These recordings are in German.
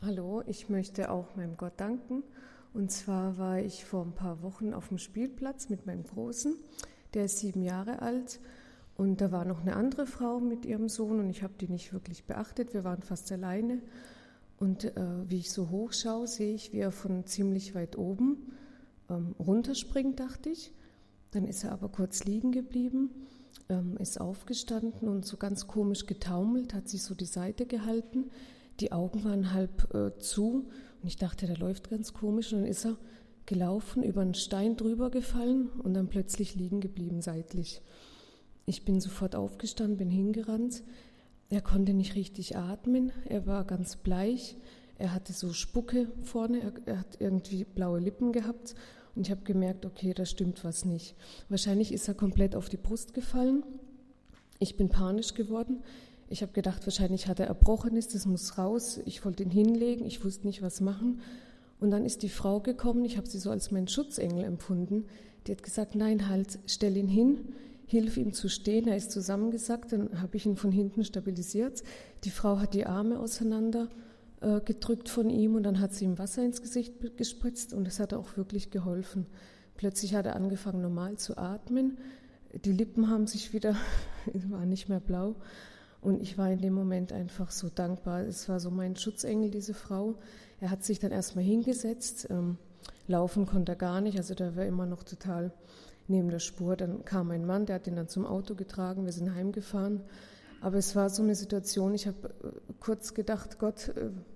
Hallo, ich möchte auch meinem Gott danken. Und zwar war ich vor ein paar Wochen auf dem Spielplatz mit meinem Großen. Der ist 7 Jahre alt und da war noch eine andere Frau mit ihrem Sohn und ich habe die nicht wirklich beachtet. Wir waren fast alleine und wie ich so hochschaue, sehe ich, wie er von ziemlich weit oben runterspringt, dachte ich. Dann ist er aber kurz liegen geblieben, ist aufgestanden und so ganz komisch getaumelt, hat sich so die Seite gehalten. Die Augen waren halb zu und ich dachte, der läuft ganz komisch. Und dann ist er gelaufen, über einen Stein drüber gefallen und dann plötzlich liegen geblieben seitlich. Ich bin sofort aufgestanden, bin hingerannt. Er konnte nicht richtig atmen, er war ganz bleich. Er hatte so Spucke vorne, er hat irgendwie blaue Lippen gehabt. Und ich habe gemerkt, okay, da stimmt was nicht. Wahrscheinlich ist er komplett auf die Brust gefallen. Ich bin panisch geworden. Ich habe gedacht, wahrscheinlich hat er Erbrochenes, das muss raus. Ich wollte ihn hinlegen, ich wusste nicht, was machen. Und dann ist die Frau gekommen, ich habe sie so als meinen Schutzengel empfunden. Die hat gesagt, nein, halt, stell ihn hin, hilf ihm zu stehen. Er ist zusammengesackt, dann habe ich ihn von hinten stabilisiert. Die Frau hat die Arme auseinander gedrückt von ihm und dann hat sie ihm Wasser ins Gesicht gespritzt und es hat auch wirklich geholfen. Plötzlich hat er angefangen, normal zu atmen. Die Lippen haben sich wieder, waren nicht mehr blau. Und ich war in dem Moment einfach so dankbar. Es war so mein Schutzengel, diese Frau. Er hat sich dann erstmal hingesetzt. Laufen konnte er gar nicht, also der war immer noch total neben der Spur. Dann kam ein Mann, der hat ihn dann zum Auto getragen. Wir sind heimgefahren. Aber es war so eine Situation, ich habe kurz gedacht, Gott,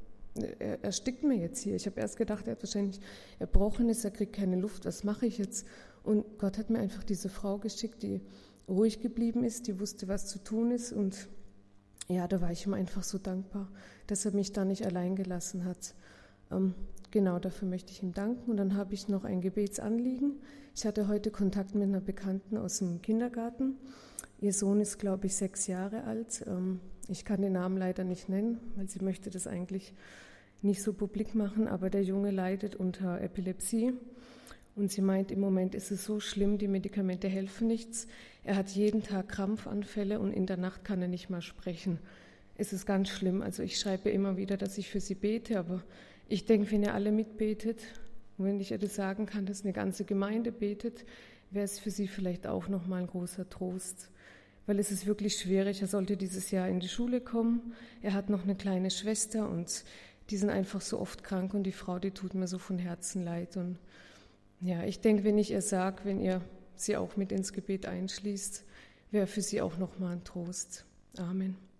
er erstickt mir jetzt hier. Ich habe erst gedacht, er hat wahrscheinlich Erbrochenes, er kriegt keine Luft, was mache ich jetzt? Und Gott hat mir einfach diese Frau geschickt, die ruhig geblieben ist, die wusste, was zu tun ist. Und ja, da war ich ihm einfach so dankbar, dass er mich da nicht allein gelassen hat. Genau, dafür möchte ich ihm danken. Und dann habe ich noch ein Gebetsanliegen. Ich hatte heute Kontakt mit einer Bekannten aus dem Kindergarten. Ihr Sohn ist, glaube ich, 6 Jahre alt. Ich kann den Namen leider nicht nennen, weil sie möchte das eigentlich nicht so publik machen. Aber der Junge leidet unter Epilepsie. Und sie meint, im Moment ist es so schlimm, die Medikamente helfen nichts. Er hat jeden Tag Krampfanfälle und in der Nacht kann er nicht mal sprechen. Es ist ganz schlimm. Also ich schreibe immer wieder, dass ich für sie bete, aber ich denke, wenn ihr alle mitbetet, und wenn ich ihr das sagen kann, dass eine ganze Gemeinde betet, wäre es für sie vielleicht auch nochmal ein großer Trost. Weil es ist wirklich schwierig. Er sollte dieses Jahr in die Schule kommen. Er hat noch eine kleine Schwester und die sind einfach so oft krank und die Frau, die tut mir so von Herzen leid. Und ja, ich denke, wenn ich ihr sage, wenn ihr sie auch mit ins Gebet einschließt, wäre für sie auch nochmal ein Trost. Amen.